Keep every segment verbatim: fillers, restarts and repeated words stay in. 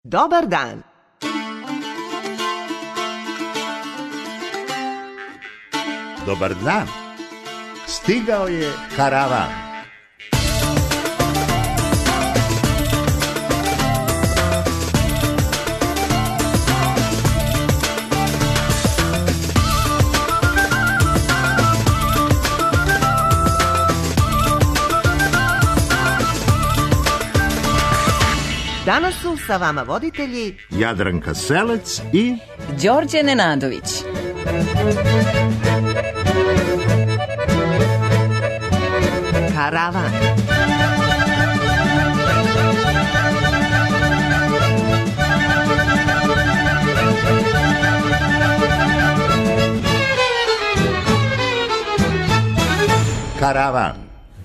Dobar dan. Dobar dan. Stigao je karavan. Danas su sa vama voditelji Jadranka Selec i Đorđe Nenadović. Karavan. karavan.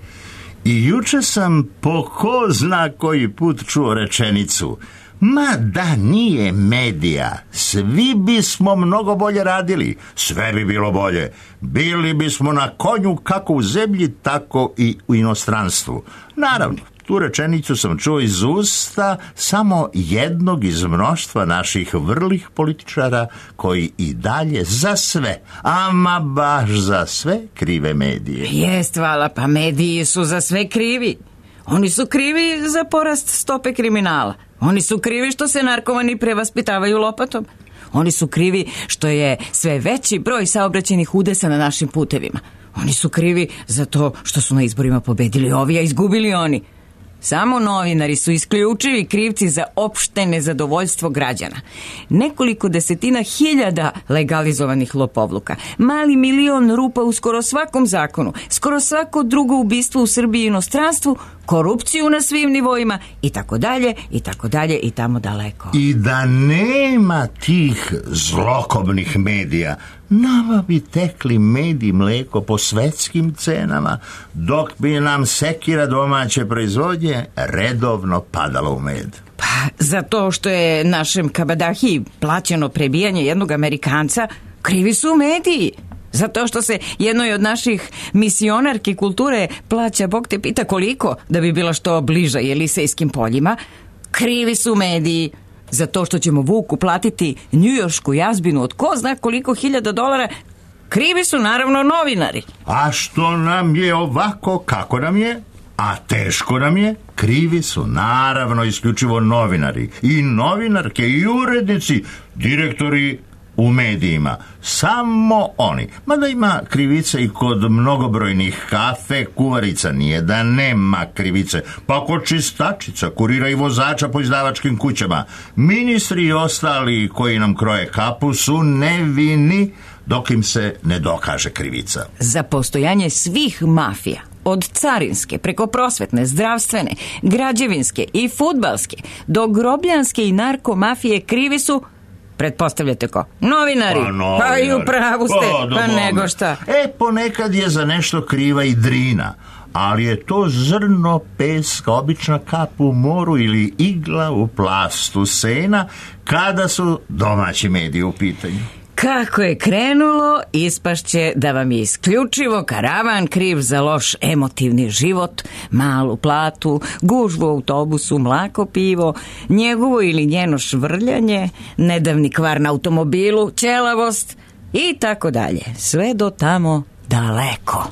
I juče sam po ko zna koji put čuo rečenicu: ma da nije medija, svi bismo mnogo bolje radili, sve bi bilo bolje, bili bismo na konju kako u zemlji, tako i u inostranstvu. Naravno, tu rečenicu sam čuo iz usta samo jednog iz mnoštva naših vrlih političara koji i dalje za sve, ama baš za sve, krive medije. Jest, hvala, pa mediji su za sve krivi. Oni su krivi za porast stope kriminala. Oni su krivi što se narkomani prevaspitavaju lopatom. Oni su krivi što je sve veći broj saobraćajnih udesa na našim putevima. Oni su krivi za to što su na izborima pobedili ovi, a izgubili oni. Samo novinari su isključivi krivci za opšte nezadovoljstvo građana. Nekoliko desetina hiljada legalizovanih lopovluka, mali milion rupa u skoro svakom zakonu, skoro svako drugo ubistvo u Srbiji i inostranstvu, korupciju na svim nivoima i tako dalje, i tako dalje, i tamo daleko. I da nema tih zlokobnih medija, nama bi tekli med i mleko po svetskim cenama, dok bi nam sekira domaće proizvodnje redovno padala u med. Pa, zato što je našem kabadahi plaćeno prebijanje jednog Amerikanca, krivi su mediji. Zato što se jednoj od naših misionarki kulture plaća, Bog te pita koliko, da bi bila što bliža Jelisejskim poljima, krivi su mediji. Zato što ćemo Vuku platiti njujoršku jazbinu od ko zna koliko hiljada dolara, krivi su naravno novinari. A što nam je ovako kako nam je, a teško nam je, krivi su naravno isključivo novinari. I novinarke, i urednici, direktori u medijima. Samo oni. Mada ima krivice i kod mnogobrojnih kafe kuvarica, nije da nema krivice. Pa kod čistačica, kurira i vozača po izdavačkim kućama. Ministri i ostali koji nam kroje kapu su nevini dok im se ne dokaže krivica. Za postojanje svih mafija, od carinske, preko prosvetne, zdravstvene, građevinske i fudbalske, do grobljanske i narkomafije, krivi su, pretpostavljate ko? Novinari. Pa, novinari. Pa i u pravu ste, pa, pa nego šta. E, ponekad je za nešto kriva i drina, ali je to zrno peska, obična kap u moru ili igla u plastu sena kada su domaći mediji u pitanju. Kako je krenulo, ispašće da vam je isključivo karavan kriv za loš emotivni život, malu platu, gužvu u autobusu, mlako pivo, njegovo ili njeno švrljanje, nedavni kvar na automobilu, ćelavost i tako dalje. Sve do tamo daleko.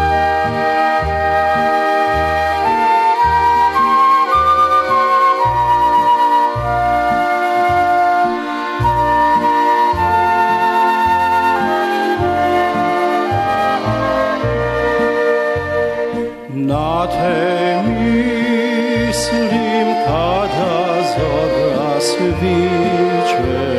Na te mislim kada zora sviće,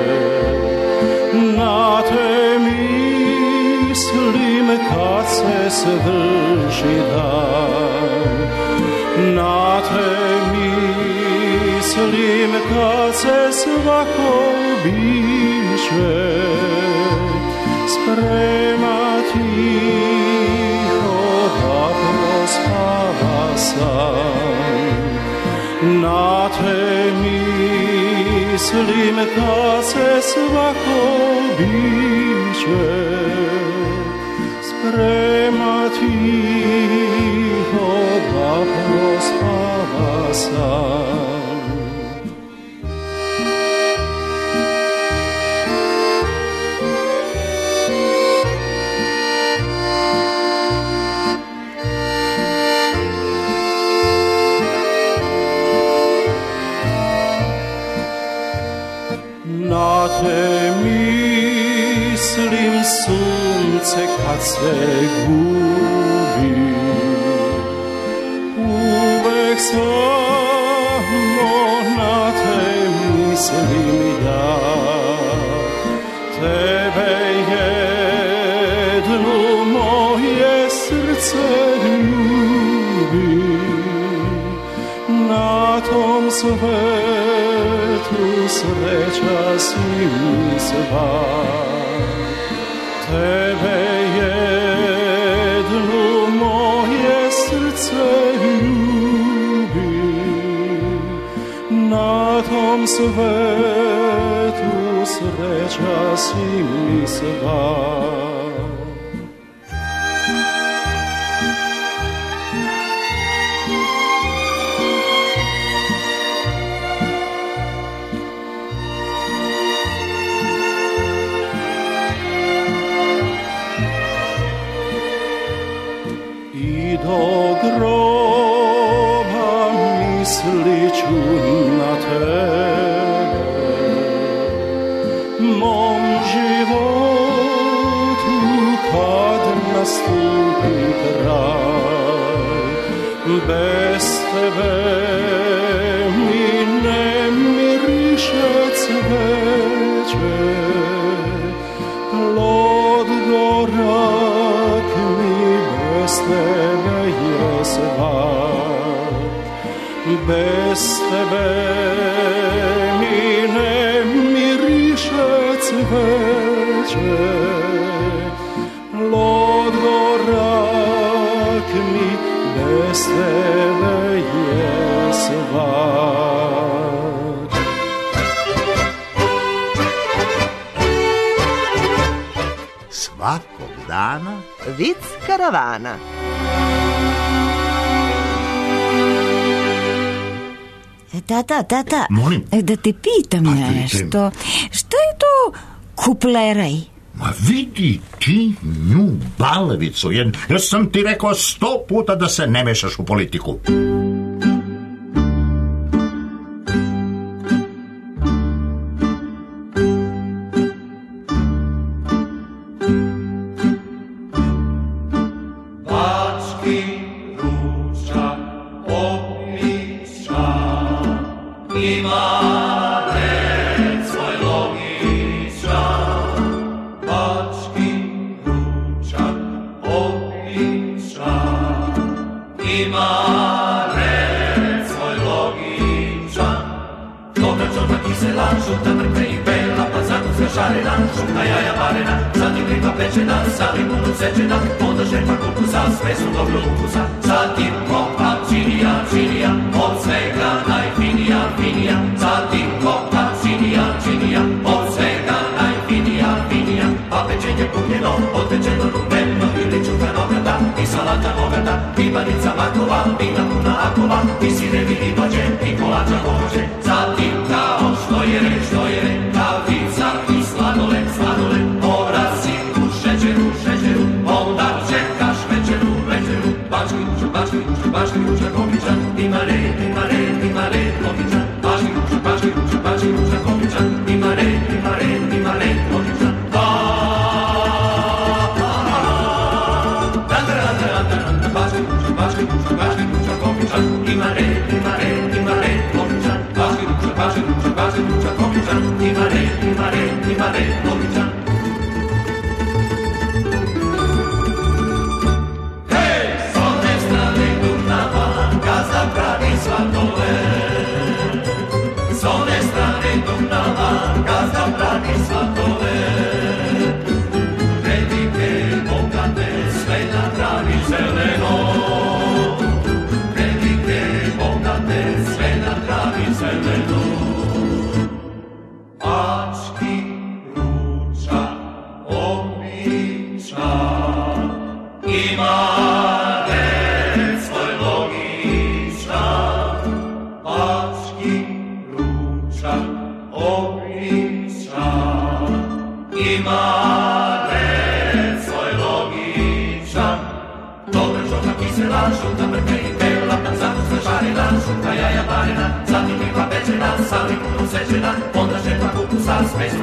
na te mislim kad se svrši dan, na te mislim kad se svako biće sprema tiho da prospava sam. Na te mislim kad se svako biće sprema tiho da prospava sam. Na te mislim sunce kad se gubi, uvek samo na te mislim ja. Tebe jednu moje srce ljubi, na tom svetu sreća si mi sva. Tebe jednu moje srce ljubi, na tom svetu sreća si mi sva. Do groba mislit ću na tebe, mom životu kad nastupi kraj. Bez tebe mi ne miriše cveće, plod gorak mi bez tebe je svat. Bez tebe mi ne miriše cveće, plod gorak mi bez tebe je svat. Svakog dana Vic karavana. Tata, tata, Molim? da te pitam Pa, nešto. Šta je to kupleraj? Ma vidi ti nju balavicu, jer ja sam ti rekao sto puta da se ne mešaš u politiku. Onda žepa kupusa, sve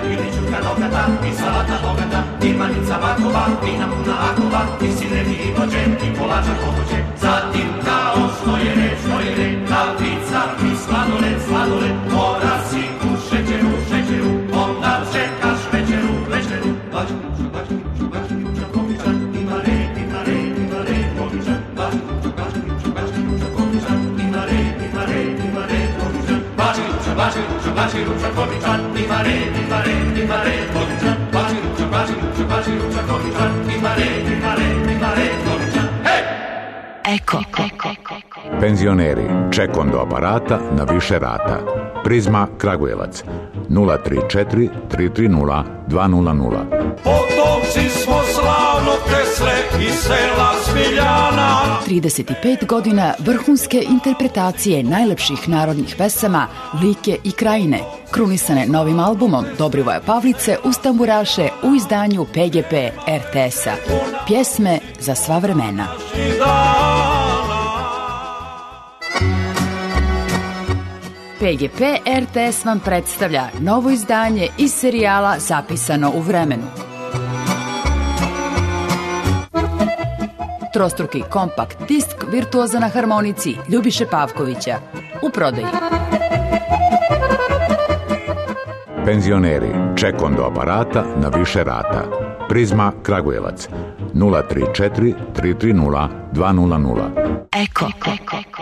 ili čurka nogata, i salata bogata, i manica bakova, vina puna akova, i sinevi i vođe, i kolača pohođe. Zatim kao što je reč, što je reč, kafica i sladoled, sladoled, mora si u šećeru, šećeru, onda čekaš večeru, večeru. Baču, baču, baču, baču, juča, komičan, ima red, ima red, ima red, komičan. Baču, baču, baču, baču, juča, komičan, ima red, ima red, ima red, komičan. Baču, baču, baču, baču, juča, komičan, ima red, ima red, ima red, komičan. Baču, baču, baču, baču, juča, komičan, ima red, ima red, ima red, komičan. Hej! Eko, eko, eko. Penzioneri, ček on do aparata na više rata. Prizma Kragujevac nula tri četiri tri tri nula dva nula nula. Potomci smo slavno Tesle i sela Smiljana. trideset pet godina vrhunske interpretacije najlepših narodnih pesama Like i Krajine, krunisane novim albumom Dobrivoja Pavlice uz tamburaše u izdanju P G P R T S-a. Pjesme za sva vremena. P G P R T S vam predstavlja novo izdanje iz serijala Zapisano u vremenu. Trostruki kompakt disk virtuoza na harmonici Ljubiše Pavkovića u prodaji. Penzioneri, ček on do aparata na više rata. Prizma Kragujevac nula tri četiri tri tri nula dva nula nula. Eko, eko, eko.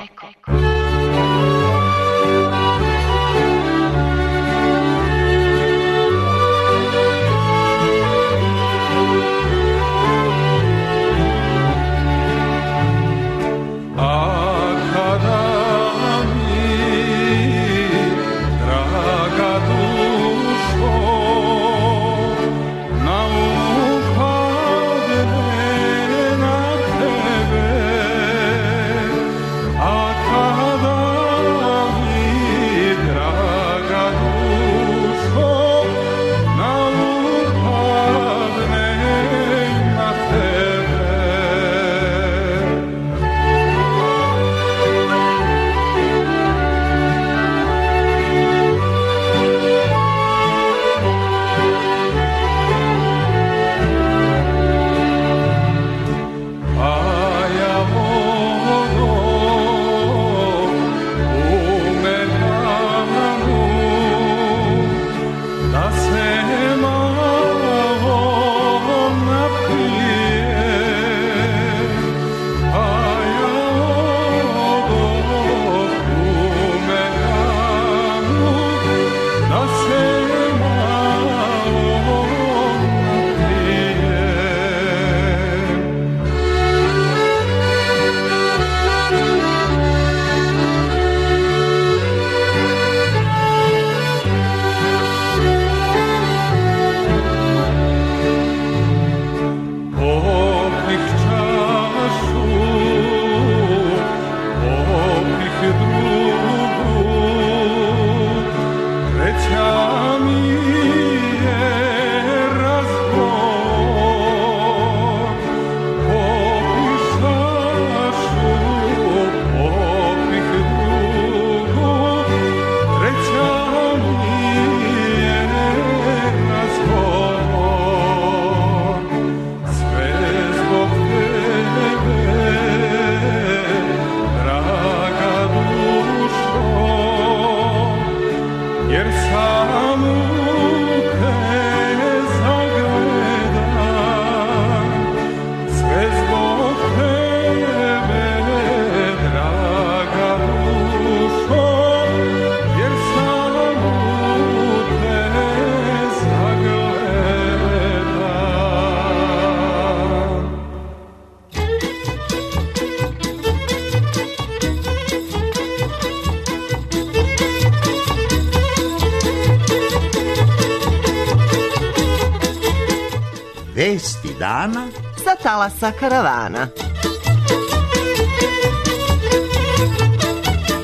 Vesti dana sa talasa karavana.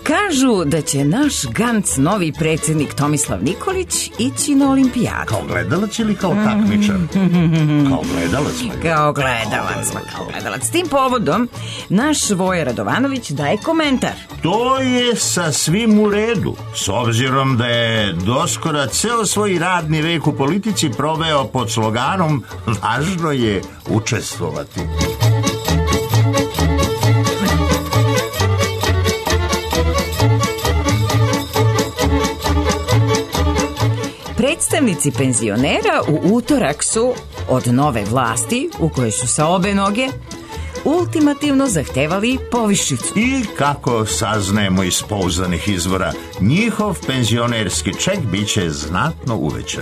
Kažu da će naš Ganc, novi predsjednik Tomislav Nikolić, ići na olimpijadu. Kao gledalac ili kao takmičar? Kao gledalac. Kao gledalac, kao gledalac. Tim povodom, naš Voja Radovanović daje komentar. To je sasvim u redu, s obzirom da je doskora ceo svoj radni vek u politici proveo pod sloganom "Važno je učestvovati". Predstavnici penzionera u utorak su od nove vlasti, u kojoj su sa obe noge, ultimativno zahtevali povišicu. I kako saznajemo iz pouzdanih izvora, njihov penzionerski ček bit će znatno uvećan.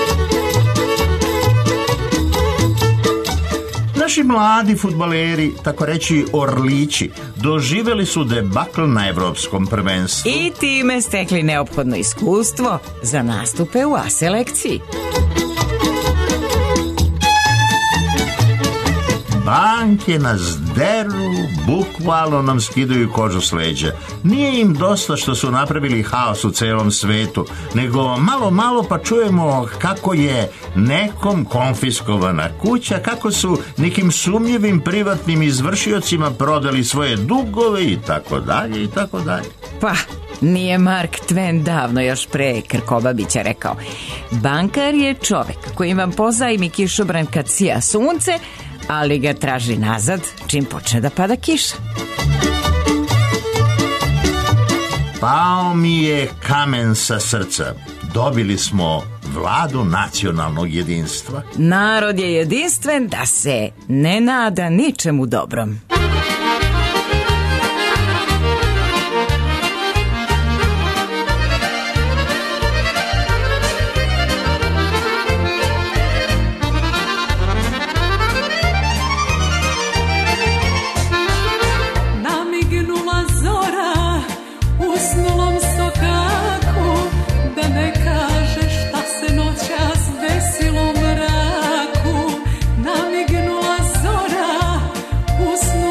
Naši mladi fudbaleri, tako reći orlići, doživjeli su debakl na evropskom prvenstvu. I time stekli neophodno iskustvo za nastupe u A selekciji. Banke nas deru, bukvalno nam skidaju kožu s leđa. Nije im dosta što su napravili haos u celom svetu, nego malo malo pa čujemo kako je nekom konfiskovana kuća, kako su nekim sumnjivim privatnim izvršiocima prodali svoje dugove i tako dalje i tako dalje. Pa, nije Mark Twain davno još pre Krkobabića rekao: bankar je čovek koji vam pozajmi kišobran kad sija sunce, ali ga traži nazad čim počne da pada kiša. Pao mi je kamen sa srca. Dobili smo vladu nacionalnog jedinstva. Narod je jedinstven da se ne nada ničemu dobrom. Usnu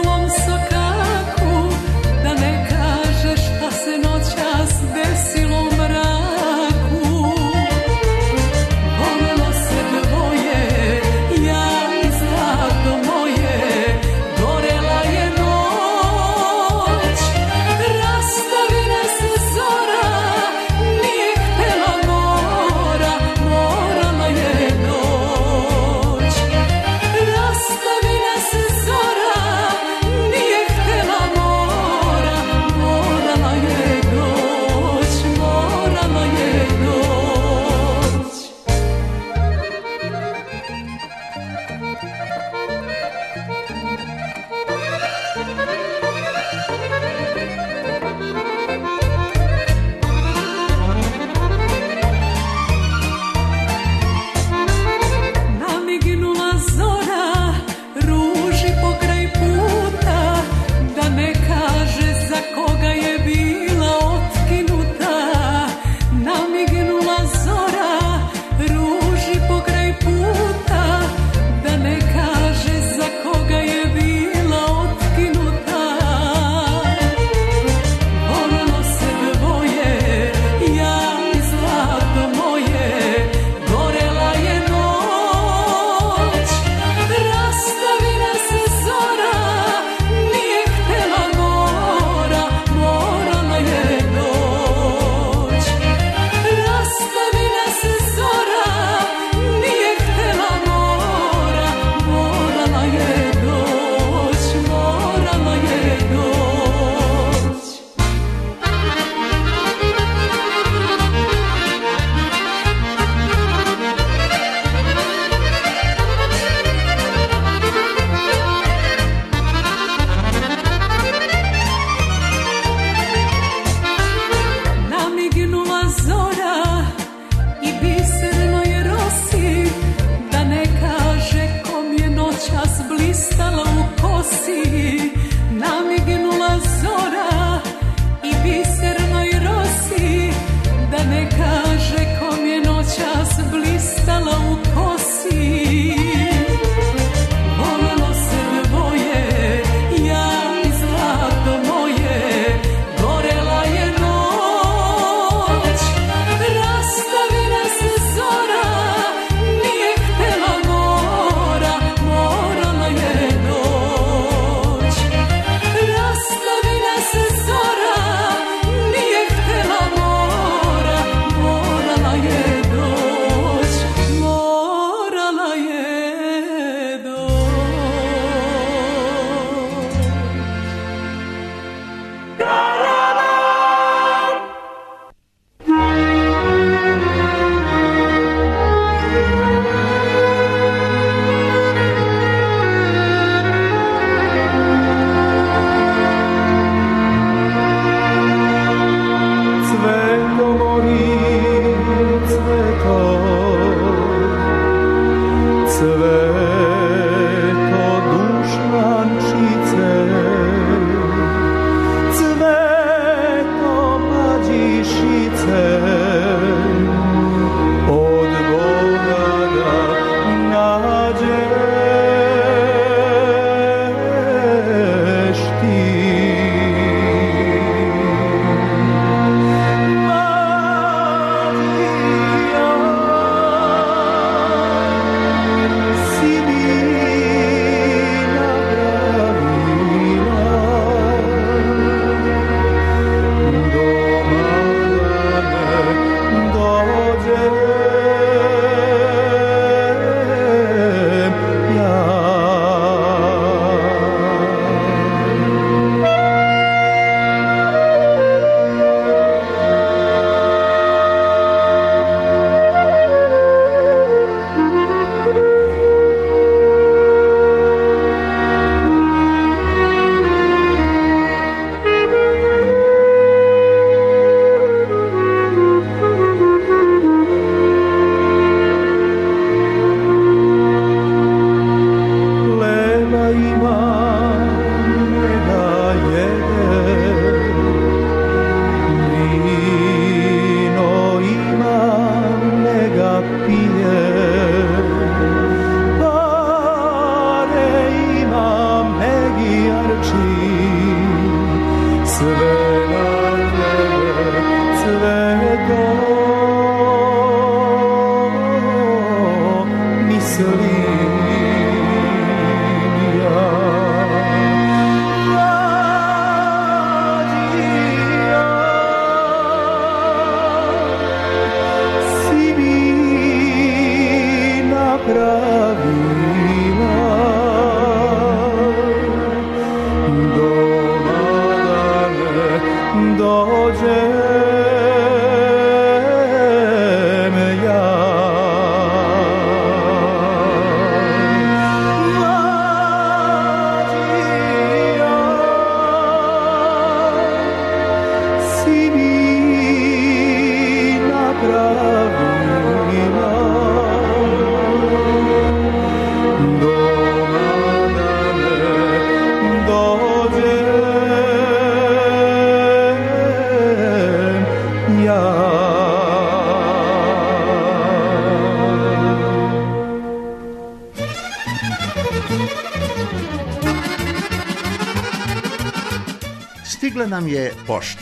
Stigla nam je pošta.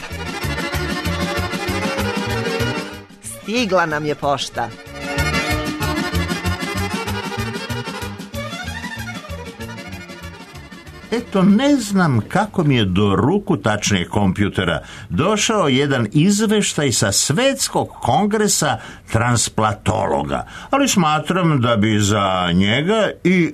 Stigla nam je pošta. Eto, ne znam kako mi je do ruku, tačnije kompjutera, došao jedan izveštaj sa Svetskog kongresa transplatologa, ali smatram da bi za njega i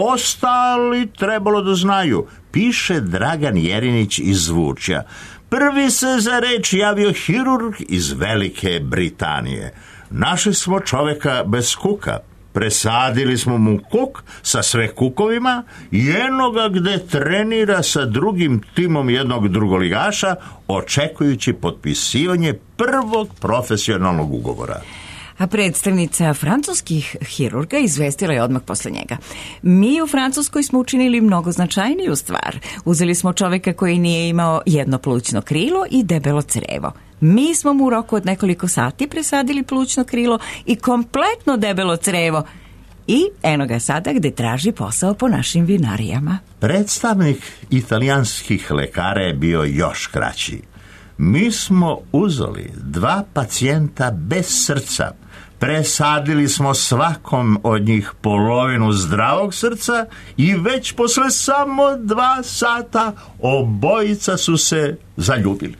ostali trebalo da znaju. Piše Dragan Jerinić iz Zvučja. Prvi se za reč javio hirurg iz Velike Britanije. Našli smo čoveka bez kuka. Presadili smo mu kuk sa sve kukovima i eno ga gde trenira sa drugim timom jednog drugoligaša, očekujući potpisivanje prvog profesionalnog ugovora. A predstavnica francuskih hirurga izvestila je odmah posle njega. Mi u Francuskoj smo učinili mnogo značajniju stvar. Uzeli smo čoveka koji nije imao jedno plućno krilo i debelo crevo. Mi smo mu u roku od nekoliko sati presadili plućno krilo i kompletno debelo crevo. I eno ga sada gde traži posao po našim vinarijama. Predstavnik italijanskih lekara je bio još kraći. Mi smo uzeli dva pacijenta bez srca, presadili smo svakom od njih polovinu zdravog srca i već posle samo dva sata obojica su se zaljubili.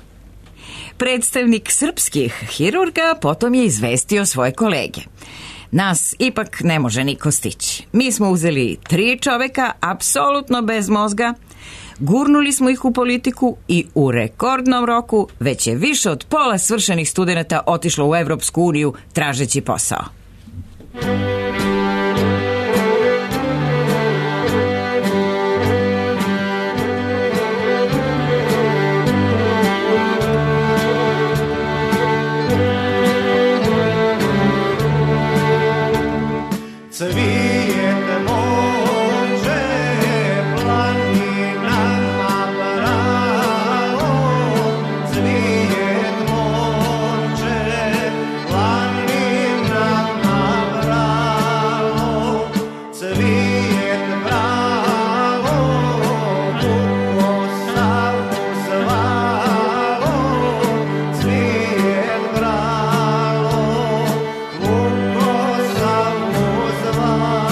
Predstavnik srpskih hirurga potom je izvestio svoje kolege. Nas ipak ne može niko stići. Mi smo uzeli tri čoveka, apsolutno bez mozga, gurnuli smo ih u politiku i u rekordnom roku već je više od pola svršenih studenata otišlo u Evropsku uniju tražeći posao. Love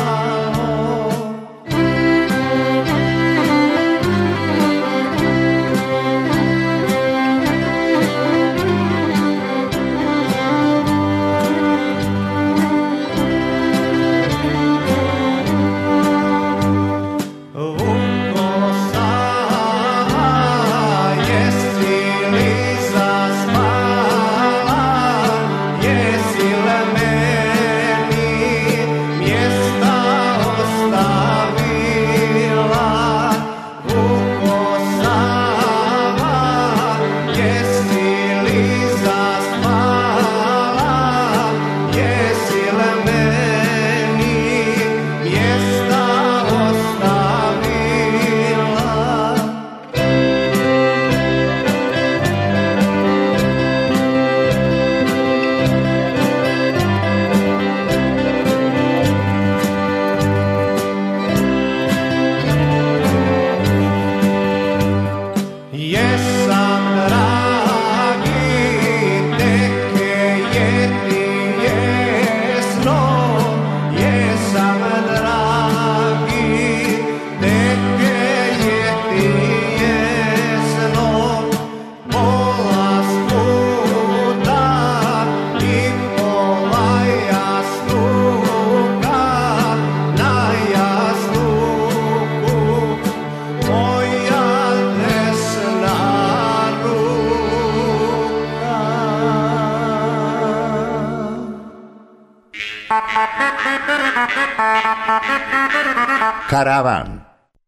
Karavan.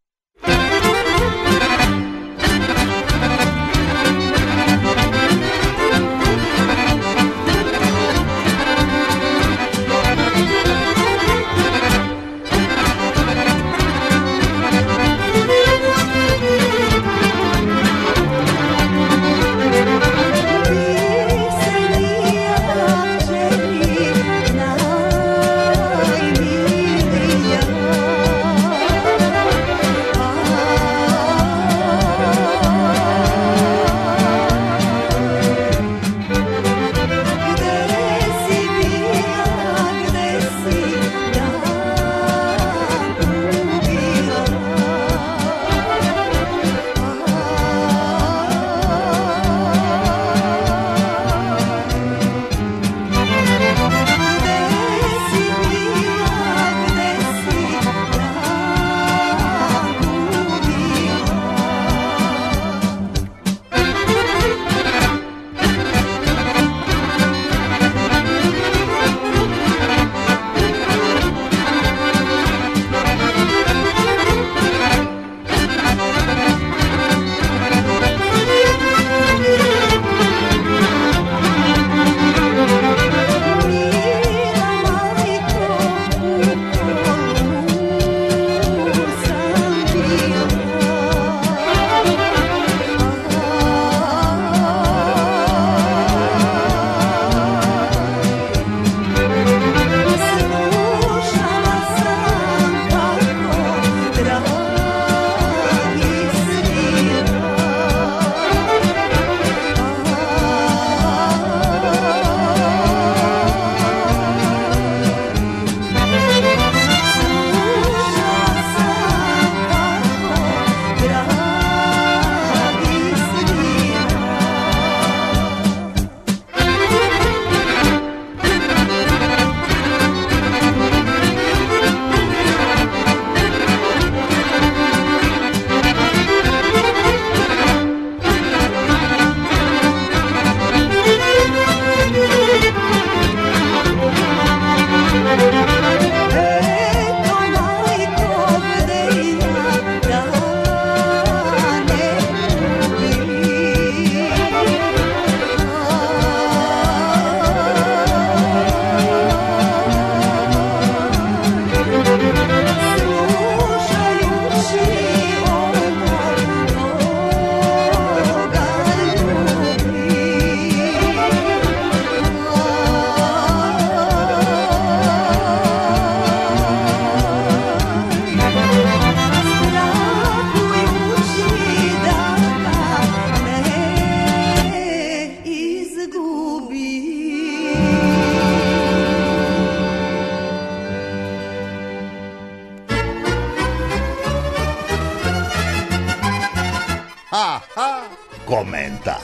Komentar.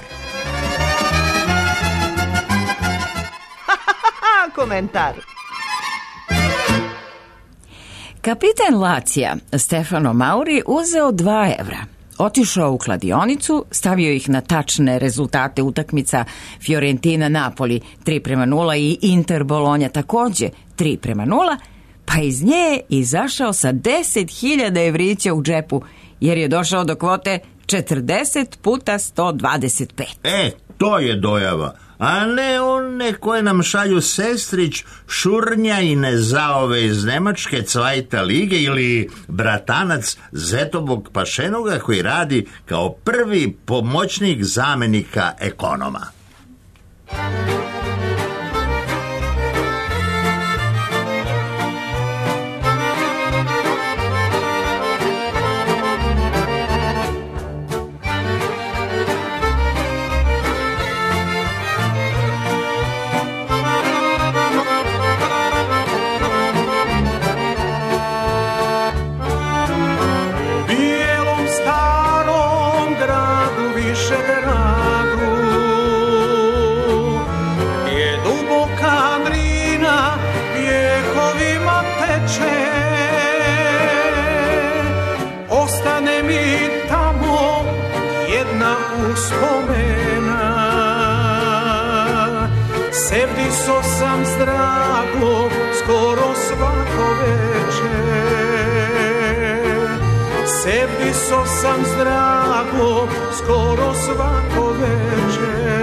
Komentar. Kapitan Lacija, Stefano Mauri, uzeo dva evra. Otišao u kladionicu, stavio ih na tačne rezultate utakmica Fiorentina-Napoli tri prema nula i Inter-Bolonja takođe tri prema nula, pa iz nje je izašao sa deset hiljada evrića u džepu, jer je došao do kvote četrdeset puta sto dvadeset pet. E, to je dojava, a ne one koje nam šalju sestrić Šurnja i Nezaove iz Nemačke Cvajta lige ili bratanac Zetobog Pašenoga koji radi kao prvi pomoćnik zamenika ekonoma. Sevdiso sam zdrago, skoro svako veče. Sebiso sam zdravo skoro svako veče.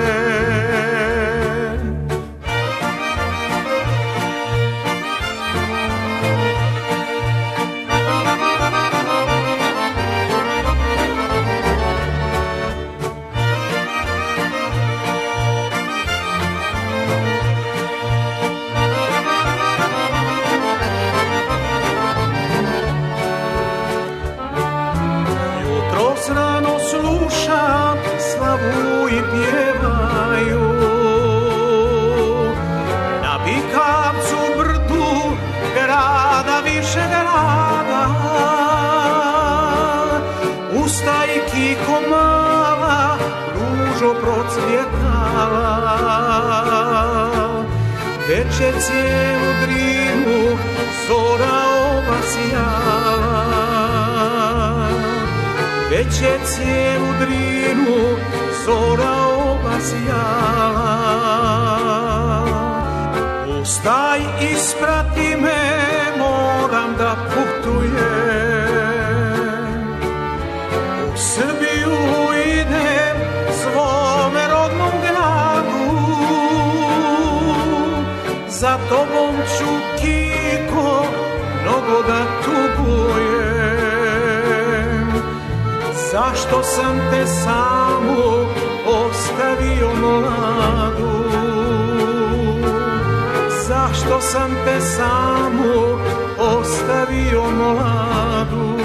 Slavu i pjevaju na Bikavcu brdu grada Višegrada. Ustaj kiko mala, ružo procvjetala, već je cijelu Drinu zora obasjala. Već je cijelu Drinu zora obasjala. Ustaj, isprati me, moram da putujem. U Srbiju idem, svome rodnom gradu. Za tobom ću, kiko, mnogo da tugujem. Zašto sam te samu ostavio mladu? Zašto sam te samu ostavio mladu?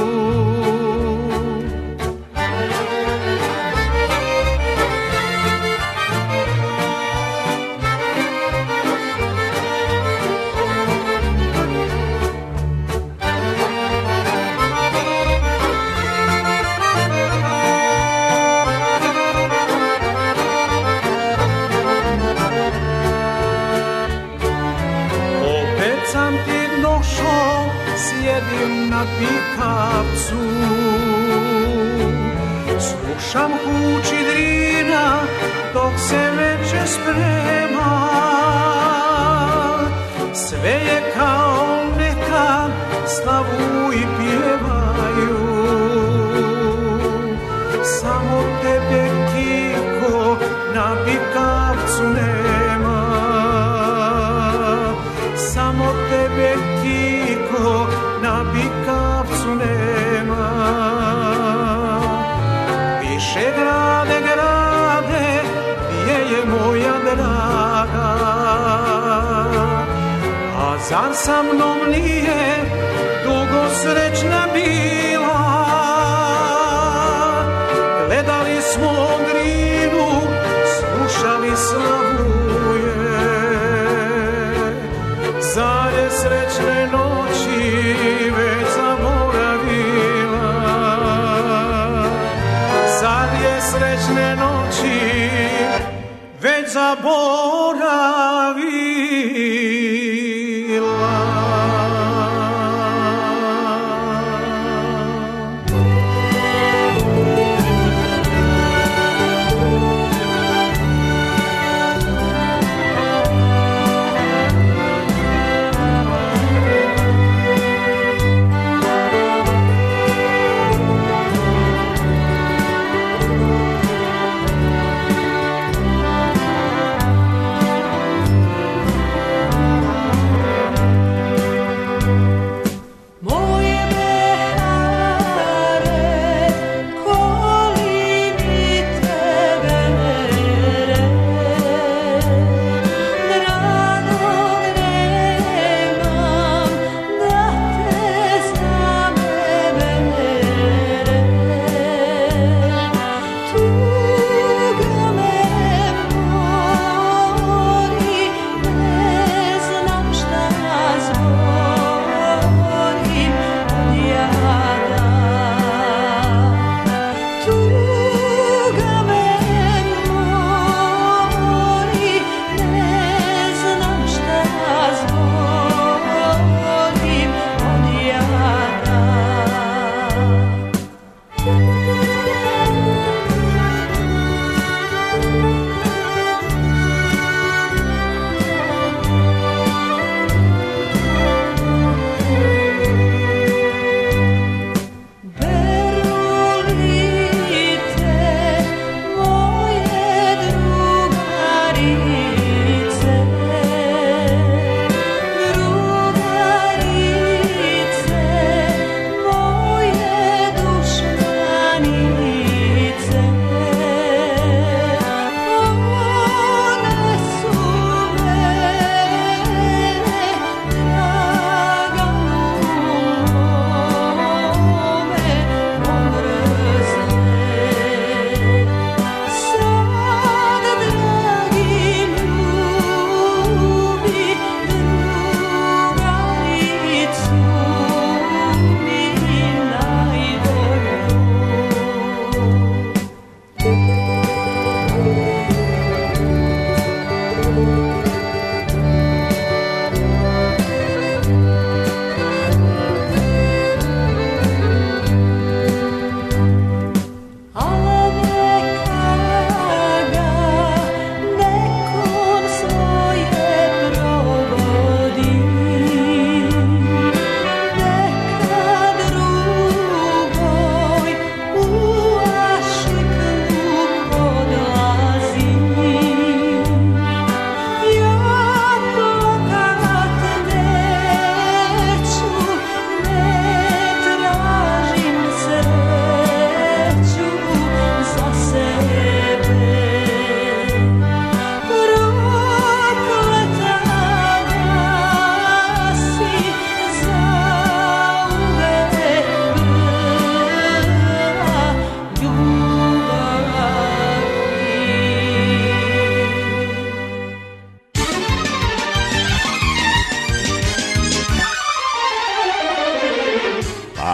Sjedim na Bikavcu, slušam huči Drina dok se veče sprema. Sve je kao nekad, slavu i pjevaju. Samo tebe, kiko, na Bikavcu nema. Samo tebe, kiko, na Bikavcu nema. Višegrade, grade, gdje je moja draga? A zar sa mnom nije dugo srećna bila? Gledali smo Drinu, slušali slavuje. Zar je srećne noći već zaboravila? Zar je srećne noći već zaboravila?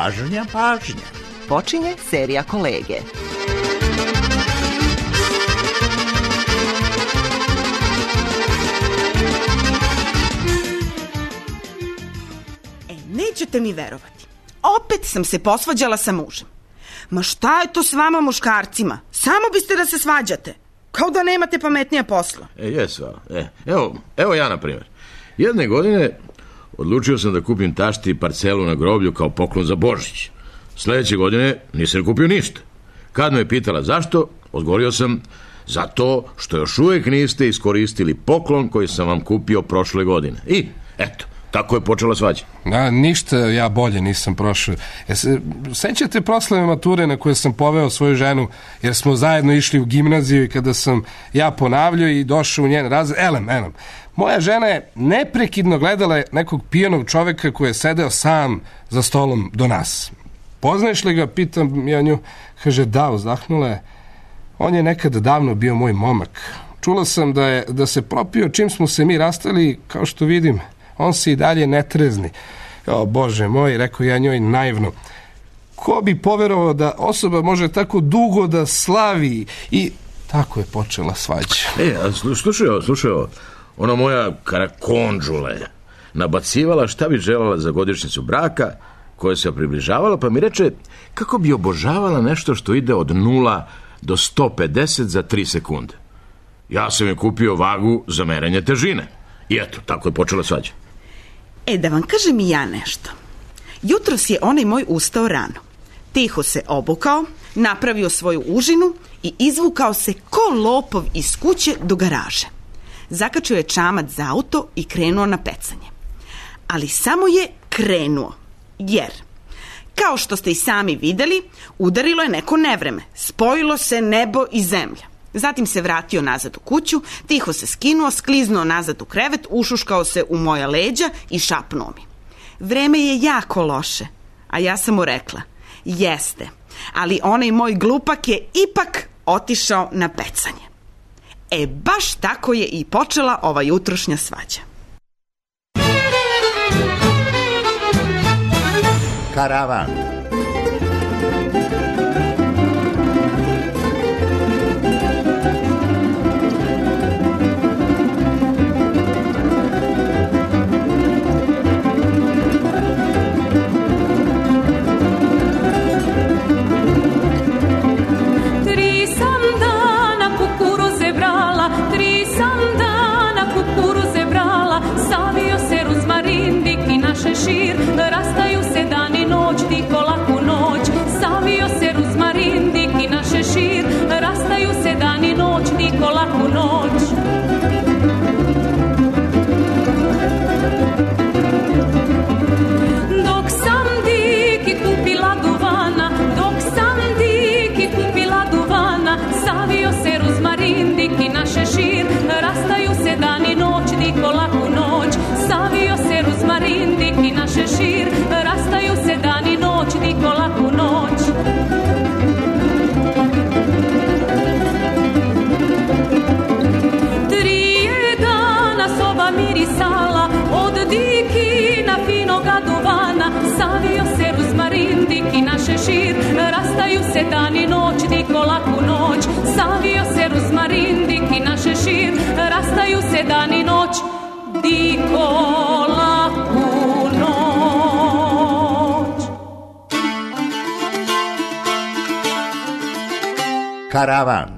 Pažnja, pažnja. Počinje serija Kolege. E, nećete mi verovati. Opet sam se posvađala sa mužem. Ma šta je to s vama muškarcima? Samo biste da se svađate. Kao da nemate pametnija posla. E, jes, e, evo, evo ja, na primjer. Jedne godine odlučio sam da kupim tašti parcelu na groblju kao poklon za Božić. Sljedeće godine nisam kupio ništa. Kad me je pitala zašto, odgovorio sam zato što još uvijek niste iskoristili poklon koji sam vam kupio prošle godine. I, eto, tako je počela svađa. A, ništa ja bolje nisam prošao. E, se, sećate proslave mature na koje sam poveo svoju ženu, jer smo zajedno išli u gimnaziju i kada sam ja ponavljao i došao u njen razred, elem, elem, moja žena je neprekidno gledala nekog pijanog čoveka koji je sedeo sam za stolom do nas. Poznaješ li ga, pitam ja nju. Kaže, da, uzdahnula je. On je nekada davno bio moj momak. Čula sam da, je, da se propio čim smo se mi rastali, kao što vidim, on se i dalje netrezni. O Bože moj, rekao ja njoj naivno. Ko bi poverovao da osoba može tako dugo da slavi? I tako je počela svađa. E, a slušaj ovo, slušaj ovo. Ona moja karakonđula je nabacivala šta bi željela za godišnjicu braka, koja se približavala, pa mi reče kako bi obožavala nešto što ide od nula do sto pedeset za tri sekunde. Ja sam je kupio vagu za merenje težine. I eto, tako je počela svađa. E, da vam kažem i ja nešto. Jutros je onaj moj ustao rano. Tiho se obukao, napravio svoju užinu i izvukao se ko lopov iz kuće do garaže. Zakačio je čamac za auto i krenuo na pecanje. Ali samo je krenuo, jer, kao što ste i sami videli, udarilo je neko nevreme. Spojilo se nebo i zemlja. Zatim se vratio nazad u kuću, tiho se skinuo, skliznuo nazad u krevet, ušuškao se u moja leđa i šapnuo mi. Vreme je jako loše, a ja sam mu rekla, jeste, ali onaj moj glupak je ipak otišao na pecanje. E, baš tako je i počela ova jutrošnja svađa. Karavan. Šir, rastaju se dan i noć, tiho laku noć. Savio se ruzmarin, diki naše šir, rastaju se dan i noć, tiho laku noć. Dok sam diki kupila duvana, dok sam diki kupila duvana, savio se ruzmarin, diki naše šir, rastaju se dan i noć, tiho laku noć. Savio se ruzmarin, diki naše šir, rastaju se dan i noć, tiho laku noć. Tri je dana soba mirisala od dikina finoga duvana. Savio se ruzmarin, diki naše šir, rastaju se dan i noć, tiho laku noć. Savio se ruzmarin, diki naše šir, rastaju se dan i noć, tiho laku noć. Karavan.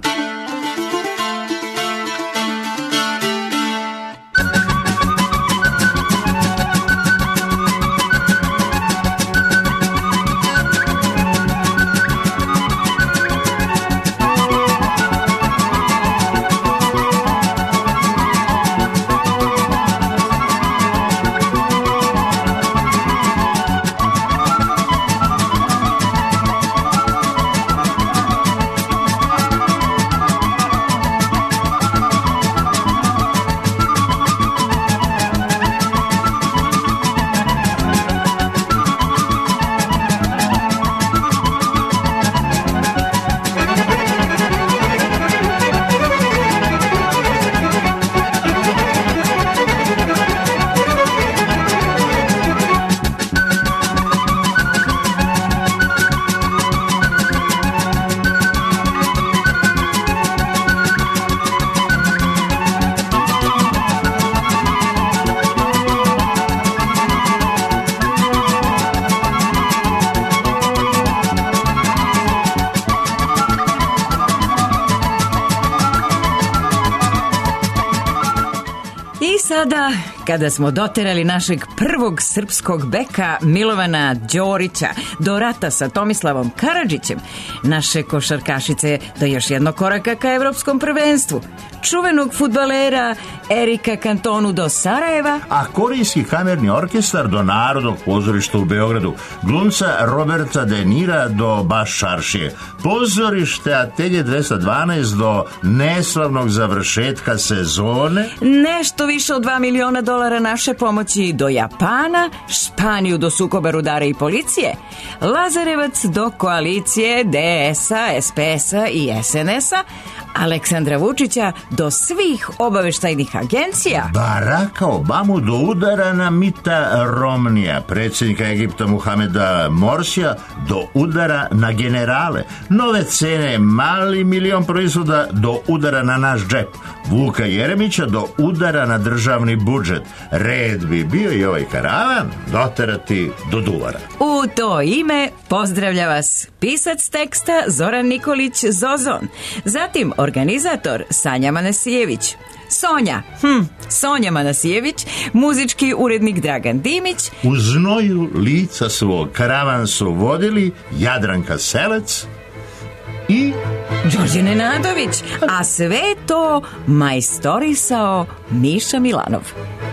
sada, kada smo doterali našeg prvog srpskog beka Milovana Đorića do rata sa Tomislavom Karadžićem, naše košarkašice do još jednog koraka ka evropskom prvenstvu, čuvenog fudbalera Erika Kantonu do Sarajeva, a Korijski kamerni orkestar do Narodnog pozorišta u Beogradu, glumca Roberta De Nira do Baš Šaršije, pozorište Atelje dvesta dvanaest do neslavnog završetka sezone, nešto više od dva miliona dolara naše pomoći do Japana, Španiju do sukoba rudara i policije, Lazarevac do koalicije D S-a, S P S-a i S N S-a, Aleksandra Vučića do svih obaveštajnih agencija, Baracka Obamu do udara na Mita Romnija, predsjednika Egipta Muhameda Morsija do udara na generale, nove cene, mali milion proizvoda do udara na naš džep, Vuka Jeremića do udara na državni budžet. Red bi bio i ovaj karavan doterati do duvara. U to ime pozdravlja vas pisac teksta Zoran Nikolić Zozon, zatim organizator Sanja Manasijević, Sonja, hm, Sonja Manasijević, muzički urednik Dragan Dimić. U znoju lica svog karavan su vodili Jadranka Selec i Đorđe Nenadović, a sve to majstorisao Miša Milanov.